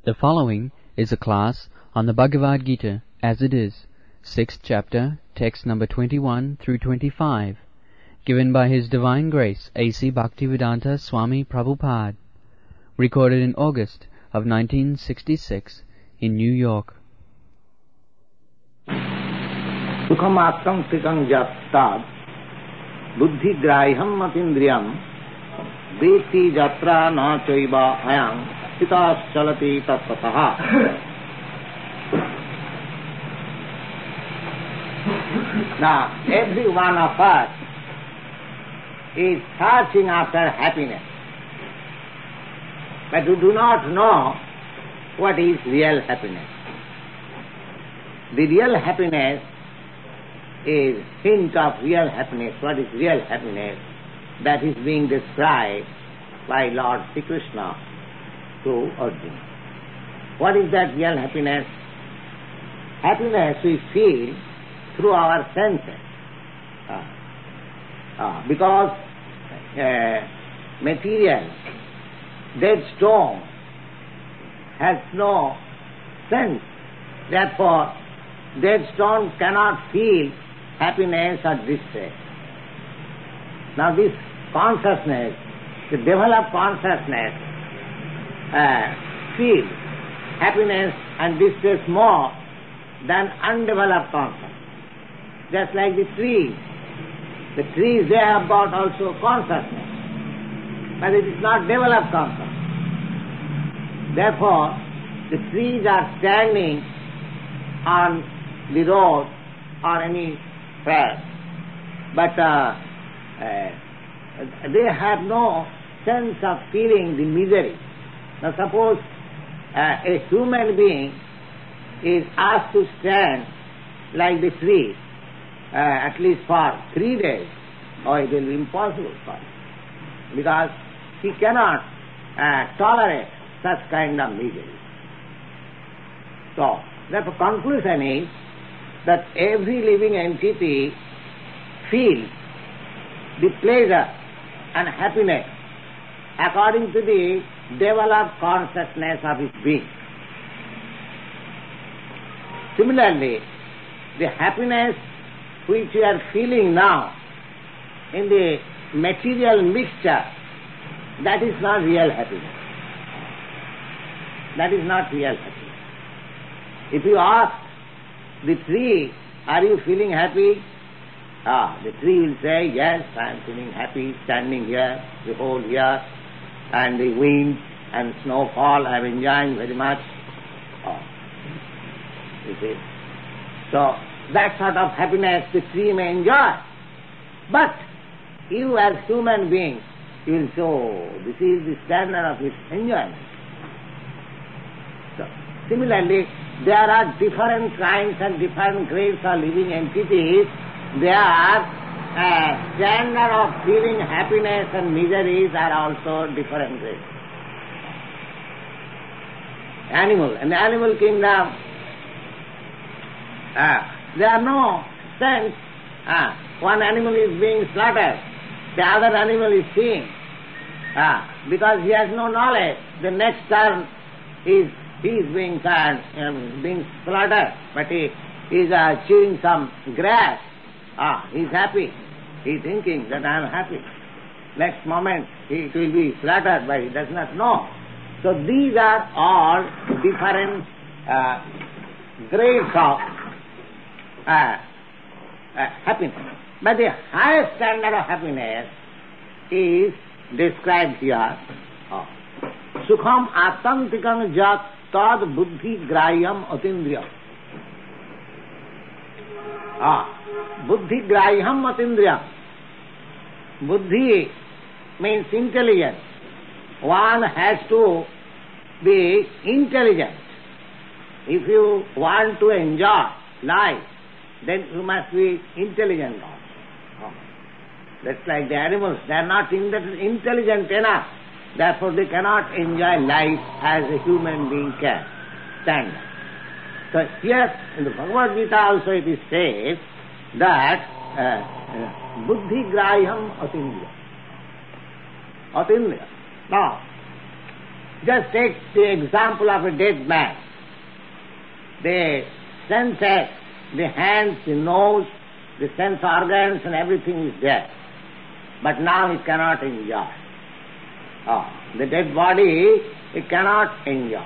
The following is a class on the Bhagavad Gita as it is, 6th chapter, text number 21 through 25, given by His Divine Grace A.C. Bhaktivedanta Swami Prabhupada, recorded in August of 1966 in New York. Sukham astantikam jattad buddhigraham matindriyam veti jatra na chaiva ayam hitas chalati tatpataha. Now, every one of us is searching after happiness, but we do not know what is real happiness. The real happiness is hint of real happiness. What is real happiness? That is being described by Lord Sri Krishna to Arjuna. What is that real happiness? Happiness we feel through our senses. Because material, dead stone, has no sense. Therefore, dead stone cannot feel happiness or distress. Now this consciousness, the developed consciousness, feels happiness and distress more than undeveloped consciousness. Just like the trees. The trees, they have got also consciousness, but it is not developed consciousness. Therefore, the trees are standing on the road or any place, but they have no sense of feeling the misery. Now suppose a human being is asked to stand like the tree, at least for 3 days, or it will be impossible for him, because he cannot tolerate such kind of misery. So, the conclusion is that every living entity feels the pleasure and happiness according to the developed consciousness of its being. Similarly, the happiness which we are feeling now in the material mixture, that is not real happiness. That is not real happiness. If you ask the tree, are you feeling happy? The tree will say, yes, I am feeling happy standing here the whole year, and the wind and snowfall I am enjoying very much. You see. So, that sort of happiness the tree may enjoy. But you as human beings, you will say, oh, this is the standard of its enjoyment. So, similarly, there are different kinds and different grades of living entities. Their standard of feeling happiness and miseries are also different grades. In the animal kingdom, there are no sense. One animal is being slaughtered, the other animal is seeing. Because he has no knowledge, the next turn he is being slaughtered, but he is chewing some grass. He is happy. He is thinking that I am happy. Next moment he will be slaughtered, but he does not know. So these are all different grades of happiness. But the highest standard of happiness is described here. Sukham atantikam jat tad buddhi grahyam atindriyam. Buddhi grahyam atindriyam. Buddhi means intelligence. One has to be intelligent. If you want to enjoy life, then you must be intelligent also. That's like the animals. They are not intelligent enough. Therefore they cannot enjoy life as a human being can. Stand. So here in the Bhagavad Gita also it is said that buddhi grahyam atindriya. Atindriya. Now, Just take the example of a dead man. The senses, the hands, the nose, the sense organs and everything is there. But now it cannot enjoy. The dead body, it cannot enjoy.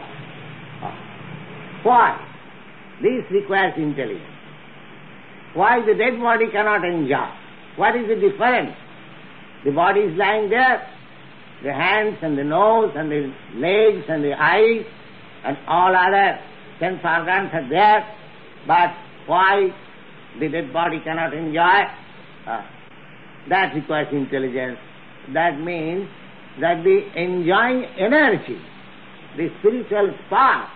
Why? This requires intelligence. Why the dead body cannot enjoy? What is the difference? The body is lying there, the hands and the nose and the legs and the eyes and all other sense organs are there, but why the dead body cannot enjoy? That requires intelligence. That means that the enjoying energy, the spiritual spark,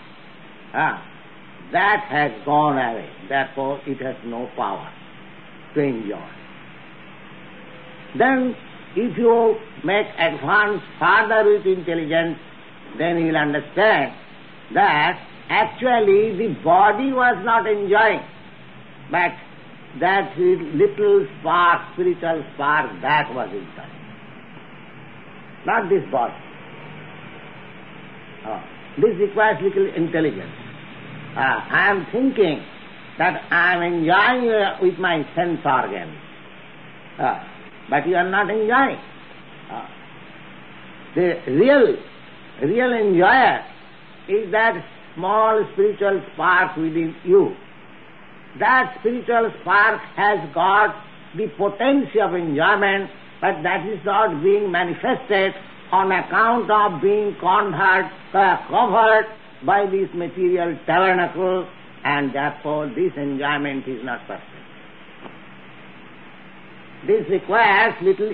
that has gone away. Therefore, it has no power to enjoy. Then, if you make advance further with intelligence, then you will understand that actually the body was not enjoying, but that little spark, spiritual spark, that was enjoying. Not this body. This requires little intelligence. I am thinking that I am enjoying with my sense organs. But you are not enjoying. The real enjoyer is that small spiritual spark within you. That spiritual spark has got the potency of enjoyment, but that is not being manifested on account of being covered by this material tabernacle, and therefore this enjoyment is not perfect. This requires little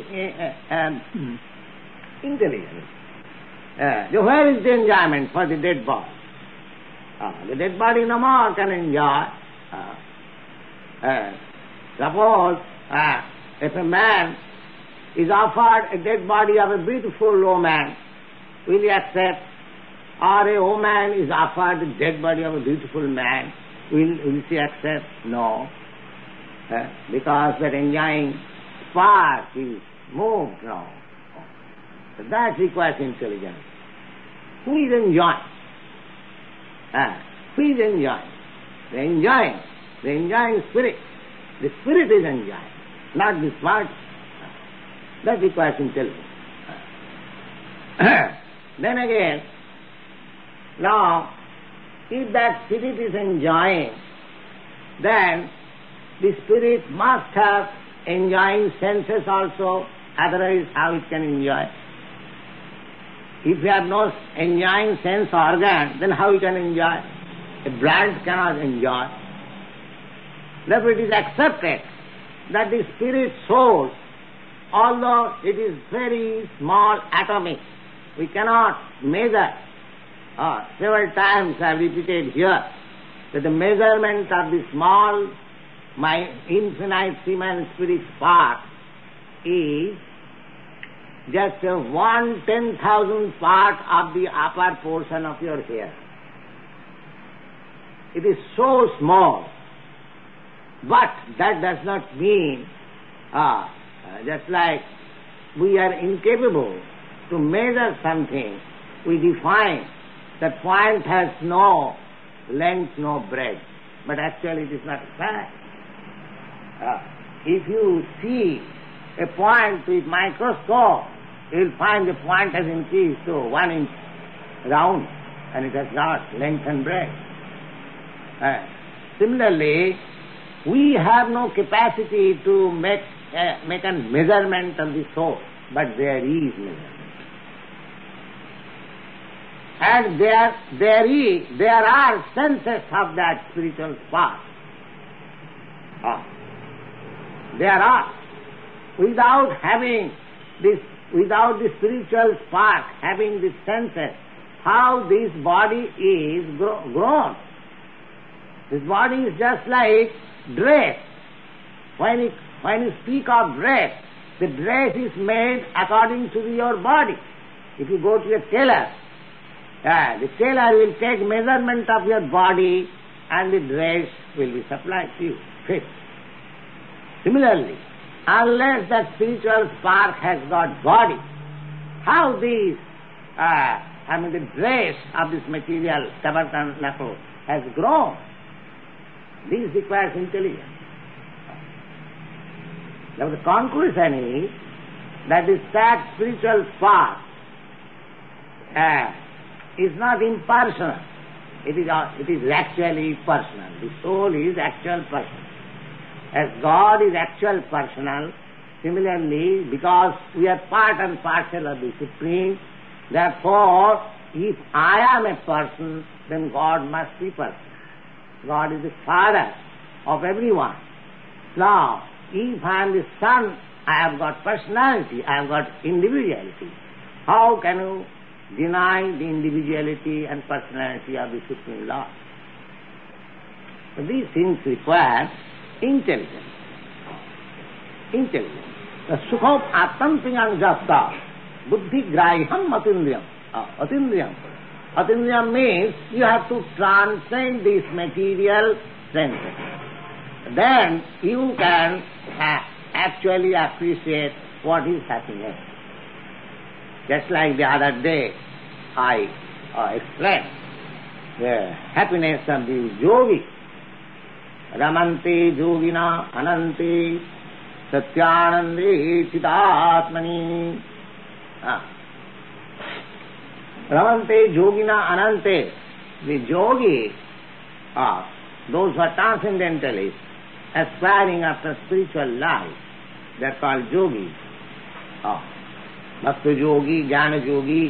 intelligence. Where is the enjoyment for the dead body? The dead body no more can enjoy. Suppose if a man is offered a dead body of a beautiful woman, will he accept? Or a woman is offered the dead body of a beautiful man, will she accept? No. Because that enjoying spark is moved now. So that requires intelligence. Who is enjoying? Who is enjoying? The enjoying spirit. The spirit is enjoying, not the smart. That requires intelligence. Then again, now, if that spirit is enjoying, then the spirit must have enjoying senses also, otherwise how it can enjoy? If you have no enjoying sense organ, then how you can enjoy? A blood cannot enjoy. Therefore it is accepted that the spirit soul, although it is very small, atomic, we cannot measure. Several times I have repeated here that the measurement of the small, my infinite Semen spirit spark is just 1/10,000th part of the upper portion of your hair. It is so small, but that does not mean, just like we are incapable to measure something, we define that point has no length, no breadth, but actually it is not a fact. If you see a point with microscope, you will find the point has increased to 1 inch round, and it has not length and breadth. Similarly, we have no capacity to make a measurement of the soul, but there is measurement. And there are senses of that spiritual spark. There are. Without the spiritual spark, having the senses, how this body is grown. This body is just like dress. When you speak of dress, the dress is made according to your body. If you go to a tailor, the tailor will take measurement of your body and the dress will be supplied to you, fit. Similarly, unless that spiritual spark has got body, how these the dress of this material tabernacle has grown. This requires intelligence. Now the conclusion is that this that spiritual path is not impersonal. It is actually personal. The soul is actual personal. As God is actual personal, similarly, because we are part and parcel of the Supreme, therefore, if I am a person, then God must be personal. God is the Father of everyone. Now, if I am the Son, I have got personality, I have got individuality. How can you deny the individuality and personality of the Supreme Lord? So these things require intelligence. Intelligence. The sukham atantriyam jasta buddhi graham atindriyam. Atindriyam. Atindriyam means you have to transcend these material senses. Then you can actually appreciate what is happiness. Just like the other day, I explained the happiness of the yogi. Ramante yogina anante satyanande chidatmani. Ramante yogina anante. The yogi are those who are transcendentalists, aspiring after spiritual life. They are called yogis. Bhakta yogi, jnana yogi,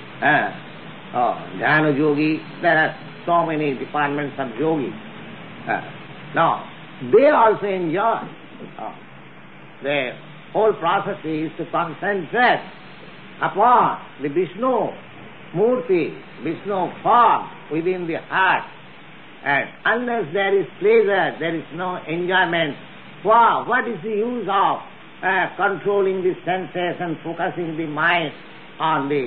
jnana yogi. There are so many departments of yogi. Now, they also enjoy. The whole process is to concentrate upon the Vishnu Murti, Vishnu form within the heart. And unless there is pleasure, there is no enjoyment. Wow, what is the use of controlling the senses and focusing the mind on the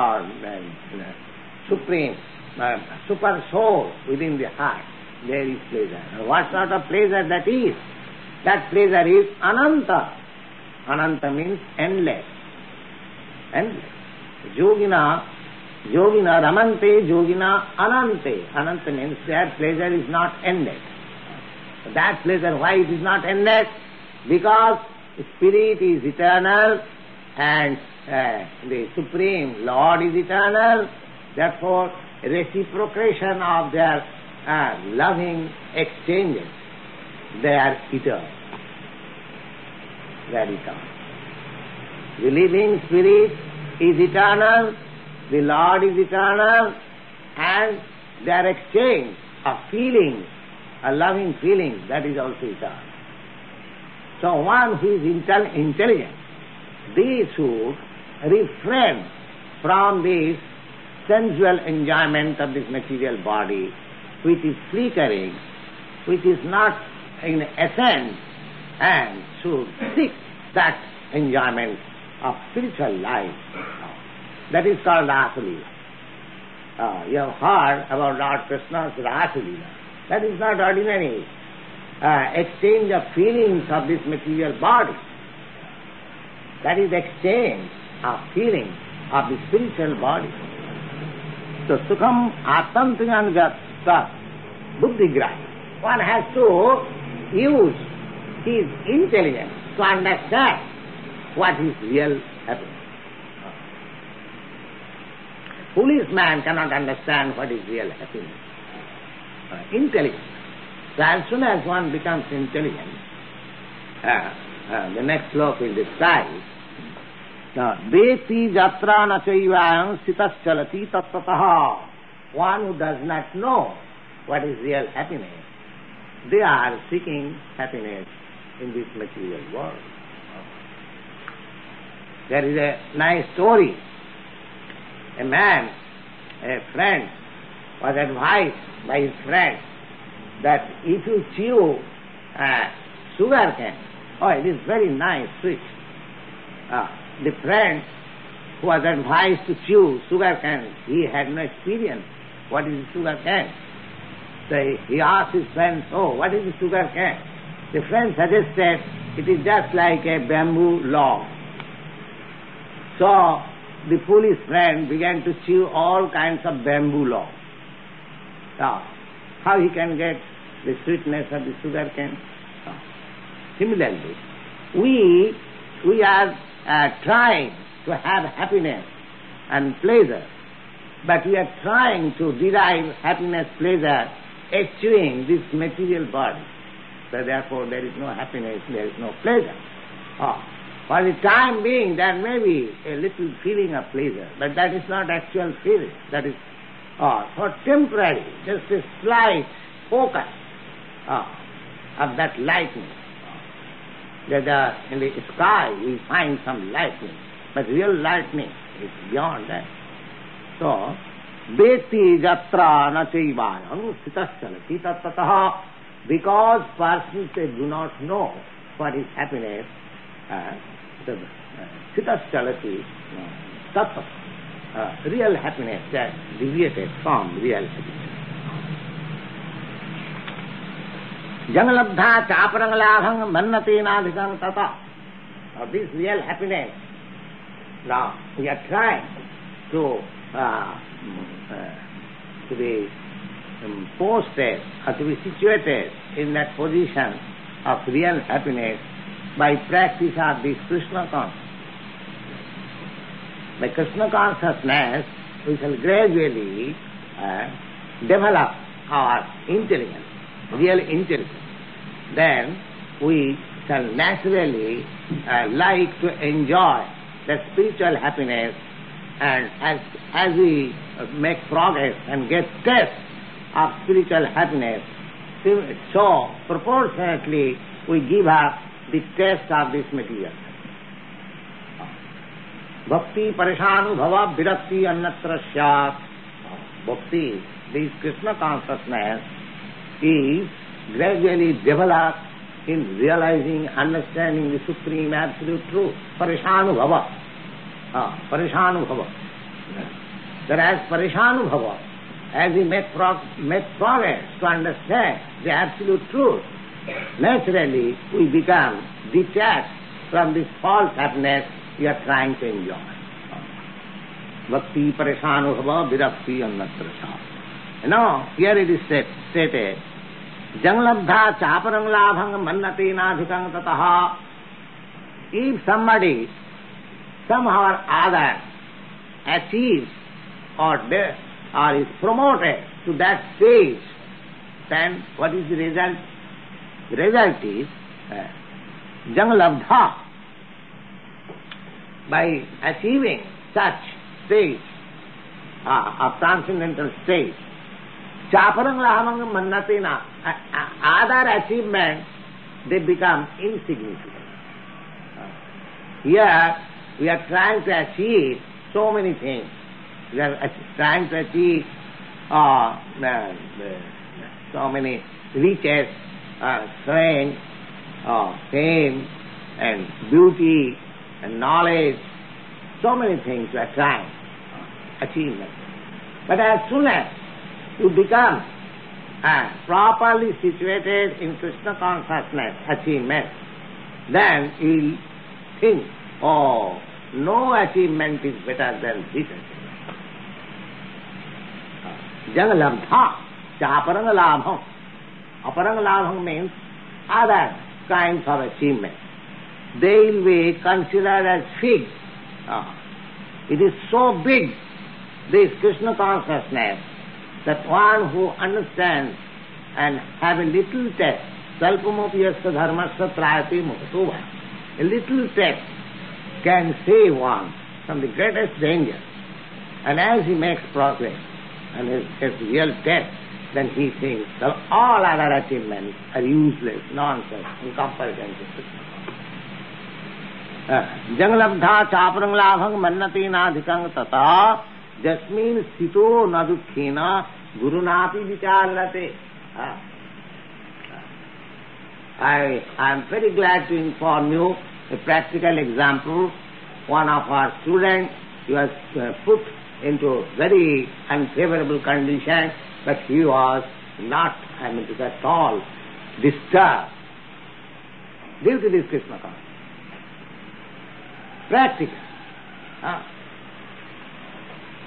supreme, super soul within the heart? There is pleasure. And what sort of pleasure that is? That pleasure is ananta. Ananta means endless. Endless. Yogina, ramante, yogina, anante. Ananta means their pleasure is not endless. That pleasure, why it is not endless? Because Spirit is eternal and the Supreme Lord is eternal. Therefore, reciprocation of their loving exchanges, they are eternal. They are eternal. The living Spirit is eternal, the Lord is eternal, and their exchange of feelings, a loving feeling, that is also eternal. So one who is intelligent, they should refrain from this sensual enjoyment of this material body, which is flickering, which is not in essence, and should seek that enjoyment of spiritual life. That is called Rasalila. You have heard about Lord Krishna's Rasalila. That is not ordinary exchange of feelings of this material body. That is exchange of feelings of the spiritual body. So sukham atantriyam jata buddhigrahi. One has to use his intelligence to understand what is real happiness. A foolish man cannot understand what is real happiness. Intelligence. So as soon as one becomes intelligent, the next sloka will describe, Veti jatra na chaivayam sitaschalati tattataha. One who does not know what is real happiness, they are seeking happiness in this material world. There is a nice story. A man, a friend, was advised by his friend that if you chew sugar cane, it is very nice, sweet. The friend who was advised to chew sugar cane, he had no experience. What is sugar cane? So he asked his friend, what is the sugar cane? The friend suggested it is just like a bamboo log. So the foolish friend began to chew all kinds of bamboo logs. How he can get the sweetness of the sugar cane? Similarly, we are trying to have happiness and pleasure, but we are trying to derive happiness, pleasure, eschewing this material body. So therefore there is no happiness, there is no pleasure. For the time being there may be a little feeling of pleasure, but that is not actual feeling. That is for temporary, just a slight focus of that lightning. That in the sky we find some lightning, but real lightning is beyond that. So, Veti jatra na chaivayam sitaschalati tattataha. Because persons they do not know what is happiness, sitaschalati tattataha. Real happiness that deviated from real happiness. Jangalabdha chaparangladhang mannati nadhikang tata. This real happiness, now we are trying to be posted or to be situated in that position of real happiness by practice of this Krishna consciousness. By Krishna consciousness, we shall gradually develop our intelligence, real intelligence. Then we shall naturally like to enjoy the spiritual happiness, and as we make progress and get taste of spiritual happiness, so proportionately we give up the taste of this material. Bhakti parishanubhava virakti annatra syat. Bhakti, this Krishna consciousness, is gradually developed in realizing, understanding the supreme absolute truth. Parishanubhava. Parishanubhava. Whereas parishanubhava, as we make progress to understand the absolute truth, naturally we become detached from this false happiness we are trying to enjoy. Bhakti parishanubhava virakti annatra syat. Now, here it is stated, Janglabdha chaparang labhang mannati nadhikang tataha. If somebody somehow or other achieves or is promoted to that stage, then what is the result? The result is Janglabdha. By achieving such stage of transcendental stage, chaparang lahamang mannatina, other achievements, they become insignificant. Here we are trying to achieve so many things. We are trying to achieve so many riches, strength, fame, and beauty, and knowledge. So many things we are trying achievement. But as soon as you become properly situated in Krishna consciousness achievement, then you will think, oh, no achievement is better than this achievement. Jangalabdha, chaparangalabham. Aparangalabham means other kinds of achievement. They will be considered as figs. It is so big, this Krishna consciousness, that one who understands and have a little taste, salpamopiyasya dharmasya trayati muktova, a little taste can save one from the greatest danger. And as he makes progress and has real taste, then he thinks that all other achievements are useless, nonsense, in comparison to Krishna. Janglabdha chaparang labhang mannati nadhikang tata jasmin sthito nadukhena gurunapi vicharate. I am very glad to inform you a practical example. One of our students, he was put into very unfavorable condition, but he was not, at all disturbed due to this Krishna consciousness. Practical.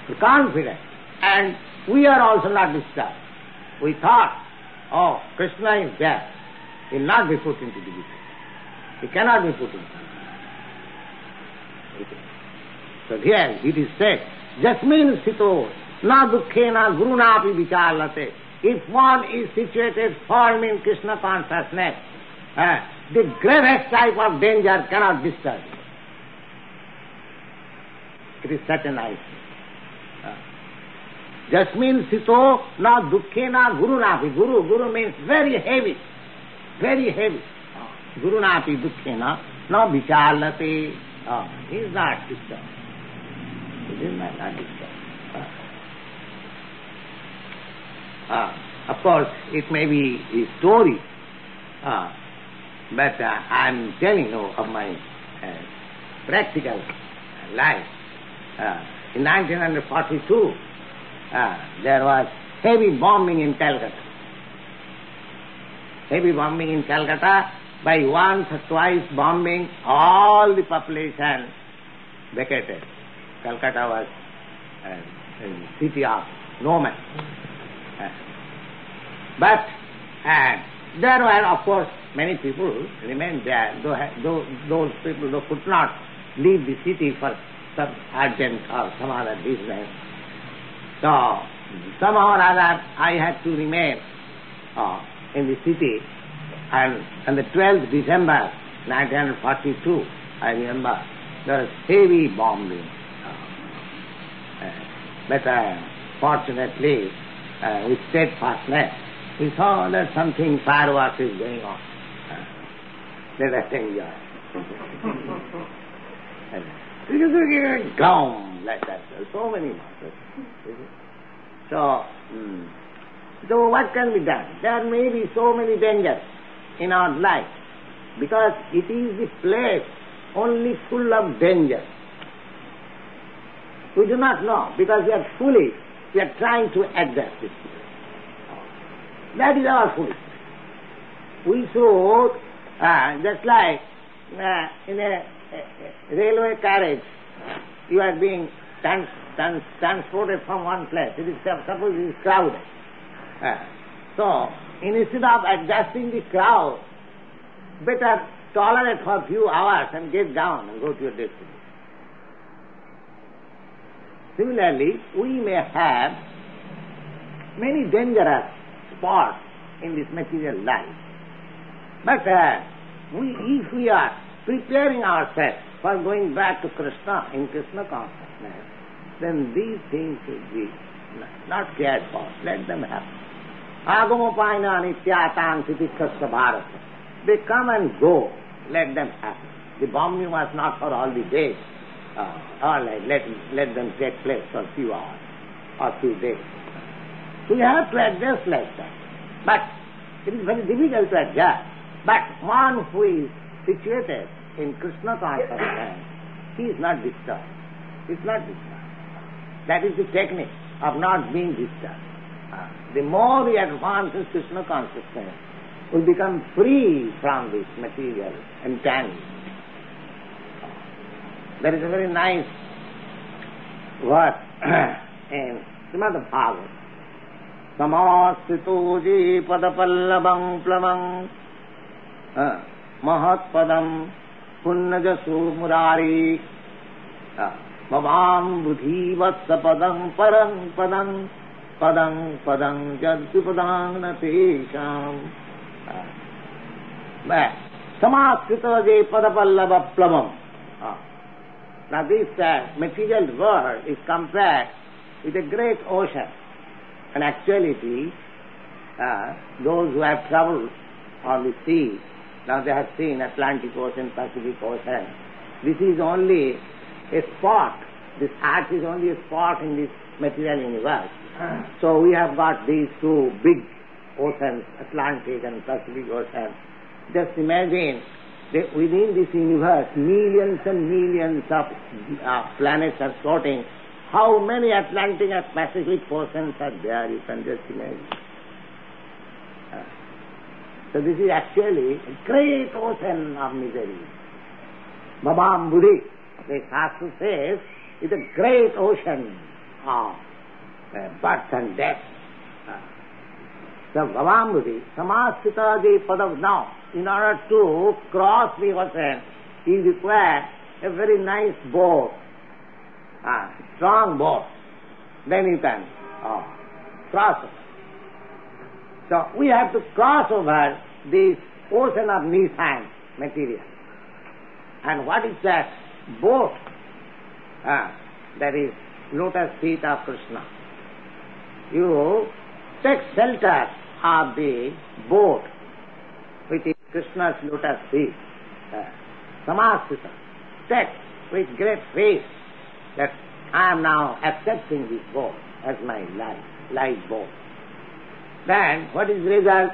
confident. And we are also not disturbed. We thought, oh, Krishna is there. He will not be put into difficulty. He cannot be put into difficulty. So here it is said, Jasmin sito na dukhe na guru na api vichalate. If one is situated firm in Krishna consciousness, the gravest type of danger cannot disturb him. It is such a nice thing. Jasmin sito na dukhe na guru na api. Guru means very heavy. Very heavy. Guru na api dukhe na vichalate. He is not disturbed. He is not disturbed. Of course, it may be a story, but I am telling you of my practical life. In 1942, there was heavy bombing in Calcutta. Heavy bombing in Calcutta. By once or twice bombing, all the population vacated. Calcutta was a city of no man. But there were, of course, many people remained there. Those people who could not leave the city for some urgent or some other business. So, somehow or other, I had to remain in the city. And on the 12th December 1942, I remember, there was heavy bombing. But fortunately, with steadfastness, we saw that something fireworks is going on. Let us enjoy. Gone like that. So many monsters. So what can be done? There may be so many dangers in our life, because it is the place only full of danger. We do not know, because we are foolish. We are trying to adjust it. That is our foolishness. We should, just like in a railway carriage, you are being transported from one place. It is suppose it is crowded. So, instead of adjusting the crowd, better tolerate for a few hours and get down and go to your destination. Similarly, we may have many dangerous spots in this material life. But if we are preparing ourselves for going back to Krishna, in Krishna consciousness, then these things should be not cared for. Let them happen. Agamopaina nityatan sitikkhasya bharata. They come and go. Let them happen. The bombing was not for all the days. All right, let them take place for a few hours or few days. We have to adjust like that. But it is very difficult to adjust. But one who is situated in Krishna consciousness, he is not disturbed. He is not disturbed. That is the technique of not being disturbed. The more we advance in Krishna consciousness, we become free from this material entanglement. There is a very nice verse in Srimad Bhagavatam. Samasrito je padapallabam plamam mahatpadam punnajasu murari bhavam buddhi vatsa padam param padam padam padam jaddu padam natesham. Samasrito je padapallabam plamam. Now this material world is compared with a great ocean. And actuality, those who have traveled on the sea, now they have seen Atlantic Ocean, Pacific Ocean. This is only a spot. This earth is only a spot in this material universe. So we have got these two big oceans, Atlantic and Pacific Ocean. Just imagine that within this universe, millions and millions of planets are floating. How many Atlantic and Pacific oceans are there? You can just imagine. So this is actually a great ocean of misery. Bhabam Buddhi, the Shastra says, is a great ocean of birth and death. The Bhavambuddhi, Samasthita the Padav. Now, in order to cross the ocean, you require a very nice boat, strong boat. Then you can cross over. So we have to cross over this ocean of Nissan material. And what is that boat? That is lotus feet of Krishna. You take shelter of the boat, which is Krishna's lotus feet. Samasthita. Take with great faith that I am now accepting this boat as my life boat. Then what is the result?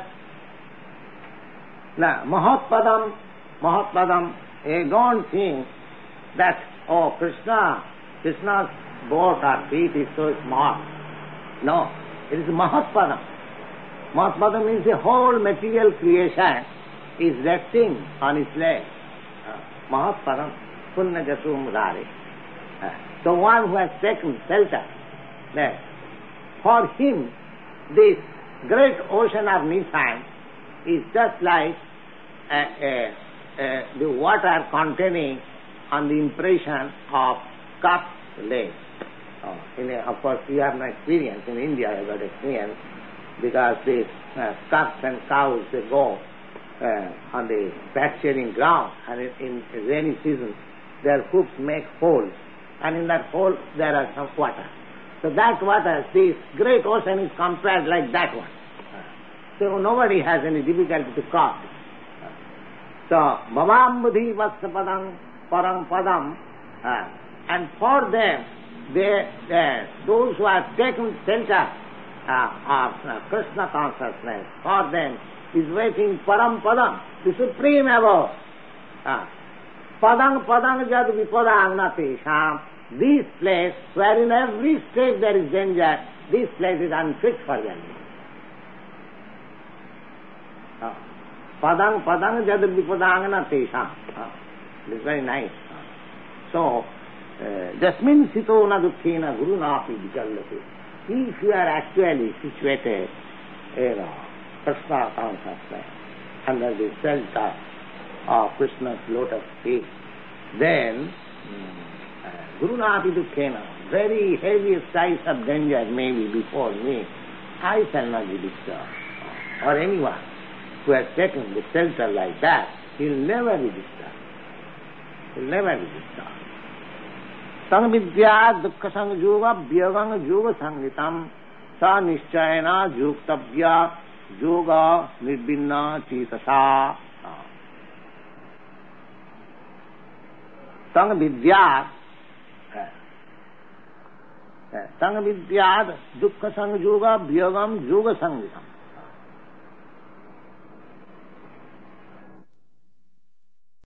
Now, Mahatpadam, you don't think that, Krishna's boat or feet is so small. No, it is Mahatpadam. Mahatpadam means the whole material creation is resting on its legs. Mahatpadam, Punnajatu Mudare. The one who has taken shelter there. For him, this great ocean of Nissan is just like the water containing on the impression of calf's leg. Of course, you have no experience. In India, you have got experience because these calves and cows, they go on the pasturing ground, and in rainy season, their hoofs make holes, and in that hole there are some water. So that water, this great ocean is compared like that one. So nobody has any difficulty to cross it. So, Bhavambuddhi Vatsapadam Param Padam, and for them, those who have taken shelter of Krishna consciousness, for them is waiting Param Padam, the supreme abode. Padang Jad Vipadang Natesham, this place where in every stage there is danger, this place is unfit for them. Padang Jad Vipadang Natesham. This is very nice. So, Jasmin Sito na Dukkhena Guru Napi Vijallate. If you are actually situated Krishna consciousness under the shelter of Krishna's lotus feet, then Guru Napi Dukkhena, very heavy size of danger may be before me, I shall not be disturbed. Or anyone who has taken the shelter like that, he will never be disturbed. He will never be disturbed. Sang vidya dukkha sang yoga vyagang yoga sangitam sa nischayana yuktavya yoga nirbinna cetasa. Sang vidya dukkha sang yoga vyagam yoga sangitam.